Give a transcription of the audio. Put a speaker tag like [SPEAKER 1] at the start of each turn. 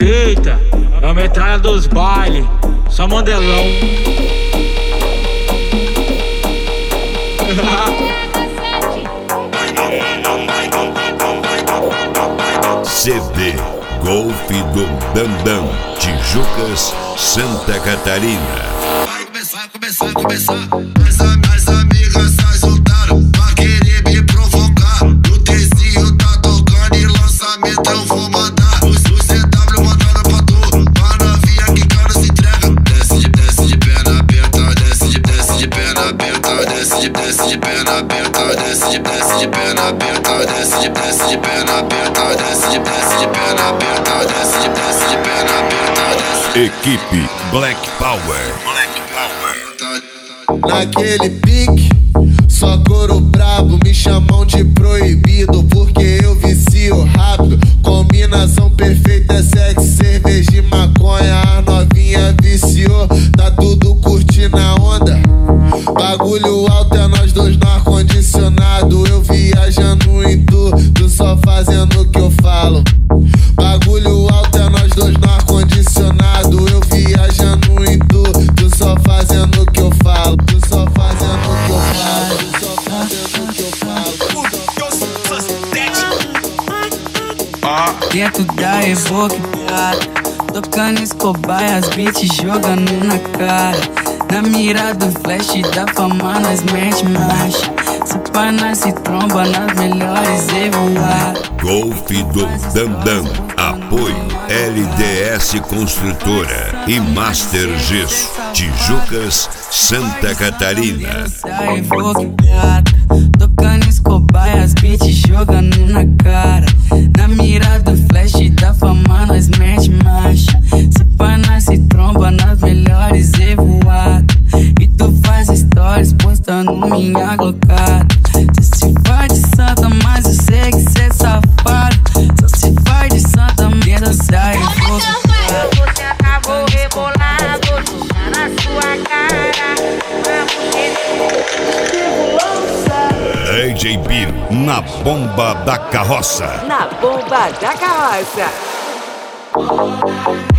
[SPEAKER 1] Eita, é a metralha dos bailes, só mandelão.
[SPEAKER 2] CD Golf do Dandam, Tijucas, Santa Catarina.
[SPEAKER 3] Vai começar. As amigas se soltaram pra querer me provocar. O Tezinho tá tocando e lançamento eu vou mandar. O CW mandando pra tu, pra novinha que cara se entrega. Desce de perna aberta, desce de perna aberta, desce de perna aberta, desce de perna aberta, desce de perna aberta, desce de perna aberta, desce de perna aberta.
[SPEAKER 2] Equipe Black Power.
[SPEAKER 3] Naquele pique, só couro brabo, me chamam de proibido porque eu vicio rápido. Combinação perfeita é sexo, cerveja e maconha. A novinha viciou, tá tudo curtindo a onda. Bagulho alto é nós dois no ar-condicionado. Eu viajando em tu só fazendo o que eu falo. Bagulho alto é nós dois no ar-condicionado. Eu viajando em tu só fazendo o que eu falo. Tu só fazendo o que eu falo. Tu só fazendo o que eu falo.
[SPEAKER 4] Dentro da Evoque Prata, tocando Escobar e as beats jogando na cara. Na mira do flash da fama nós mete marcha. Se pá nós se tromba nas melhores e voar.
[SPEAKER 2] Golf do Dandam. Apoio LDS Construtora e Master Gesso, Tijucas, Santa Catarina.
[SPEAKER 4] Da Evoque Prata, tocando Escobar e as beats jogando na cara. Na mira do flash da fama nós mete marcha. Se pá nós se tromba nas melhores e voar. E tu faz stories postando minha glocada. Cê se faz de santa, mas eu sei que cê é safado. Só se faz de santa, dentro da Evoque.
[SPEAKER 5] Você acabou rebolado, já na sua cara.
[SPEAKER 2] DJ Biro na bomba da carroça.
[SPEAKER 6] Na bomba da carroça.